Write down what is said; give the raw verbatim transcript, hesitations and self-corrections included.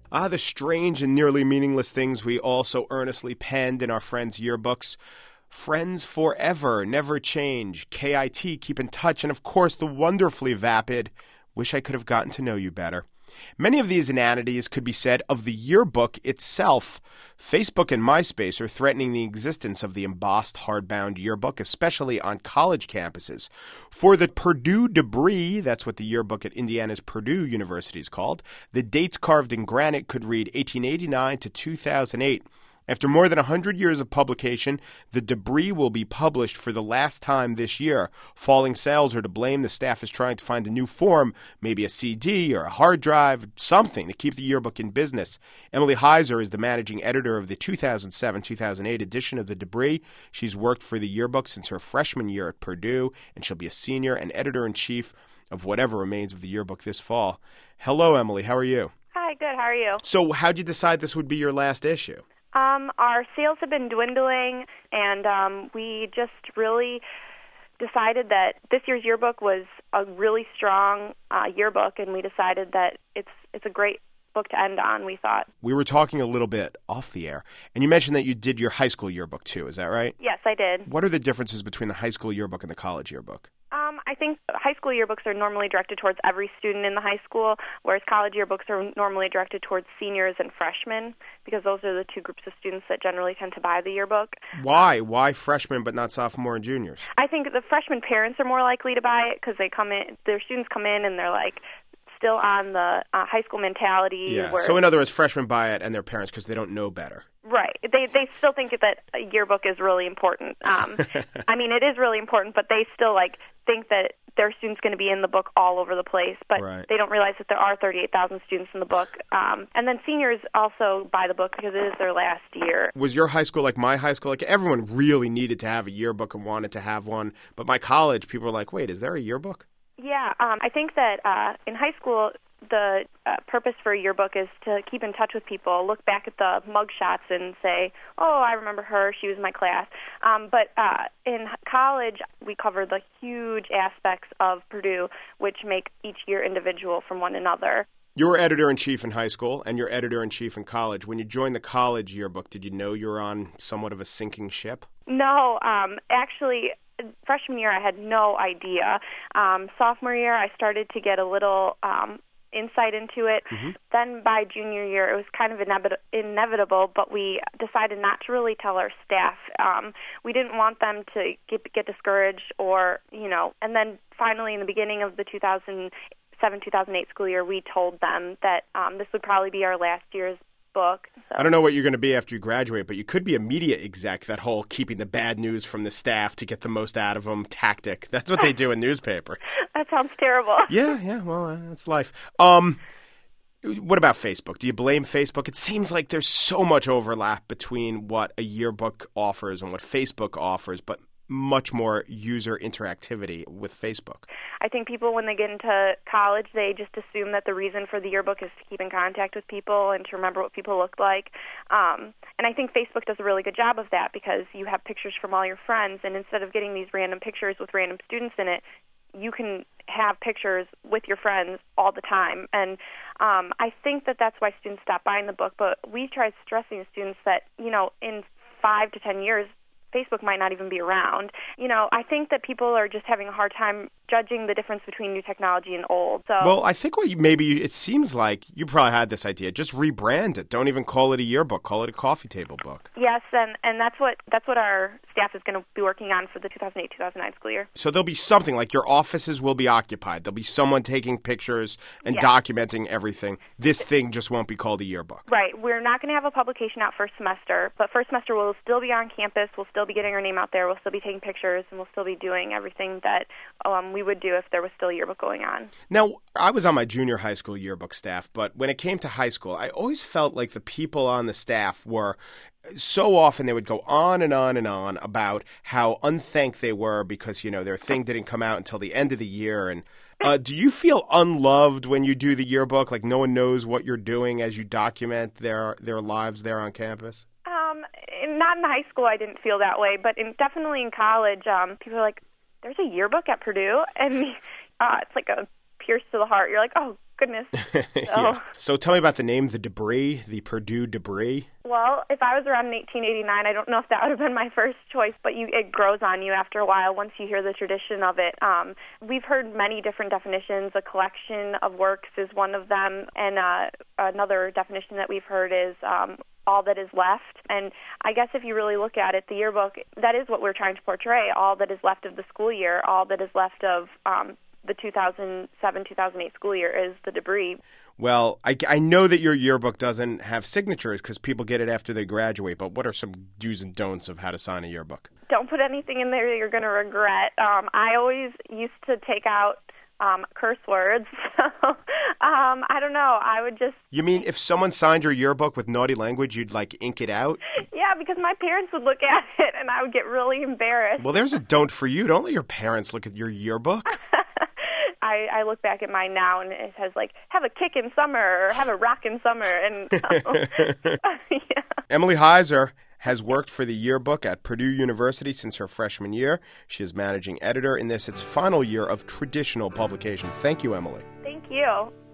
Ah, the strange and nearly meaningless things we all so earnestly penned in our friends' yearbooks. Friends forever, never change. K I T, keep in touch. And of course, the wonderfully vapid, wish I could have gotten to know you better. Many of these inanities could be said of the yearbook itself. Facebook and MySpace are threatening the existence of the embossed hardbound yearbook, especially on college campuses. For the Purdue debris, that's what the yearbook at Indiana's Purdue University is called, the dates carved in granite could read eighteen eighty-nine to two thousand eight. After more than one hundred years of publication, the debris will be published for the last time this year. Falling sales are to blame. The staff is trying to find a new form, maybe a C D or a hard drive, something to keep the yearbook in business. Emily Heiser is the managing editor of the two thousand seven two thousand eight edition of the debris. She's worked for the yearbook since her freshman year at Purdue, and she'll be a senior and editor-in-chief of whatever remains of the yearbook this fall. Hello, Emily. How are you? Hi, good. How are you? So how'd you decide this would be your last issue? Um, our sales have been dwindling, and um, we just really decided that this year's yearbook was a really strong uh, yearbook, and we decided that it's it's a great book to end on, we thought. We were talking a little bit off the air, and you mentioned that you did your high school yearbook too, is that right? Yes, I did. What are the differences between the high school yearbook and the college yearbook? Um, I think high school yearbooks are normally directed towards every student in the high school, whereas college yearbooks are normally directed towards seniors and freshmen, because those are the two groups of students that generally tend to buy the yearbook. Why? Why freshmen but not sophomore and juniors? I think the freshman parents are more likely to buy it because they come in, their students come in and they're like, still on the uh, high school mentality. Yeah. Where, so in other words, freshmen buy it and their parents because they don't know better. Right. They they still think that a yearbook is really important. Um, I mean, it is really important, but they still like think that their student's going to be in the book all over the place, but right. They don't realize that there are thirty-eight thousand students in the book. Um, and then seniors also buy the book because it is their last year. Was your high school like my high school? Like everyone really needed to have a yearbook and wanted to have one, but my college, people were like, wait, is there a yearbook? Yeah, um, I think that uh, in high school, the uh, purpose for a yearbook is to keep in touch with people, look back at the mug shots and say, oh, I remember her, she was in my class. Um, but uh, in college, we cover the huge aspects of Purdue, which make each year individual from one another. You were editor-in-chief in high school, and you're editor-in-chief in college. When you joined the college yearbook, did you know you were on somewhat of a sinking ship? No, um, actually, freshman year I had no idea. Um, sophomore year I started to get a little um, insight into it. Mm-hmm. Then by junior year it was kind of inevit- inevitable, but we decided not to really tell our staff. Um, we didn't want them to get, get discouraged or, you know, and then finally in the beginning of the two thousand seven two thousand eight school year we told them that um, this would probably be our last year's book. So. I don't know what you're going to be after you graduate, but you could be a media exec, that whole keeping the bad news from the staff to get the most out of them tactic. That's what they do in newspapers. That sounds terrible. Yeah, yeah, well, uh, that's life. Um, what about Facebook? Do you blame Facebook? It seems like there's so much overlap between what a yearbook offers and what Facebook offers, but much more user interactivity with Facebook. I think people, when they get into college, they just assume that the reason for the yearbook is to keep in contact with people and to remember what people look like. Um, and I think Facebook does a really good job of that because you have pictures from all your friends, and instead of getting these random pictures with random students in it, you can have pictures with your friends all the time. And um, I think that that's why students stop buying the book. But we try stressing to students that, you know, in five to ten years, Facebook might not even be around. You know, I think that people are just having a hard time judging the difference between new technology and old. So, well, I think what you maybe it seems like you probably had this idea. Just rebrand it. Don't even call it a yearbook. Call it a coffee table book. Yes, and, and that's what that's what our staff is going to be working on for the two thousand eight two thousand nine school year. So there'll be something like your offices will be occupied. There'll be someone taking pictures and yes. documenting everything. This thing just won't be called a yearbook. Right. We're not going to have a publication out first semester, but first semester we'll still be on campus. We'll still be getting our name out there. We'll still be taking pictures, and we'll still be doing everything that um, we would do if there was still a yearbook going on. Now, I was on my junior high school yearbook staff, but when it came to high school, I always felt like the people on the staff were so often they would go on and on and on about how unthanked they were because, you know, their thing didn't come out until the end of the year. And uh, do you feel unloved when you do the yearbook? Like no one knows what you're doing as you document their their lives there on campus? Um, not in high school, I didn't feel that way, but in, definitely in college, um, people are like, there's a yearbook at Purdue, and uh, it's like a pierce to the heart. You're like, oh, goodness. So. Yeah. So tell me about the name, the Debris, the Purdue Debris. Well, if I was around in eighteen eighty-nine, I don't know if that would have been my first choice, but you, it grows on you after a while once you hear the tradition of it. Um, we've heard many different definitions. A collection of works is one of them, and uh, another definition that we've heard is um, all that is left. And I guess if you really look at it, the yearbook, that is what we're trying to portray, all that is left of the school year, all that is left of um, the two thousand seven two thousand eight school year is the debris. Well, I, I know that your yearbook doesn't have signatures because people get it after they graduate, but what are some do's and don'ts of how to sign a yearbook? Don't put anything in there you're going to regret. Um, I always used to take out um, curse words. So, um, I don't know. I would just... You mean if someone signed your yearbook with naughty language, you'd, like, ink it out? Yeah, because my parents would look at it, and I would get really embarrassed. Well, there's a don't for you. Don't let your parents look at your yearbook. I, I look back at mine now, and it says, like, have a kick in summer or have a rock in summer. And um, yeah. Emily Heiser has worked for the yearbook at Purdue University since her freshman year. She is managing editor in this, its final year of traditional publication. Thank you, Emily. Thank you.